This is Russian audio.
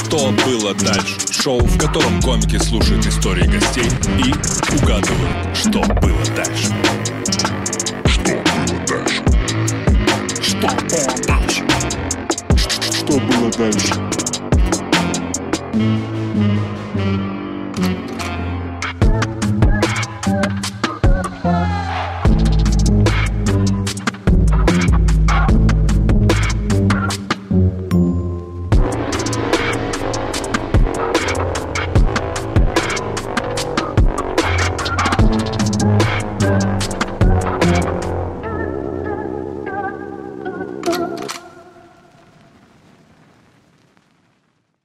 Что было дальше? Шоу, в котором комики слушают истории гостей и угадывают, что было дальше. Что было дальше? Что было дальше?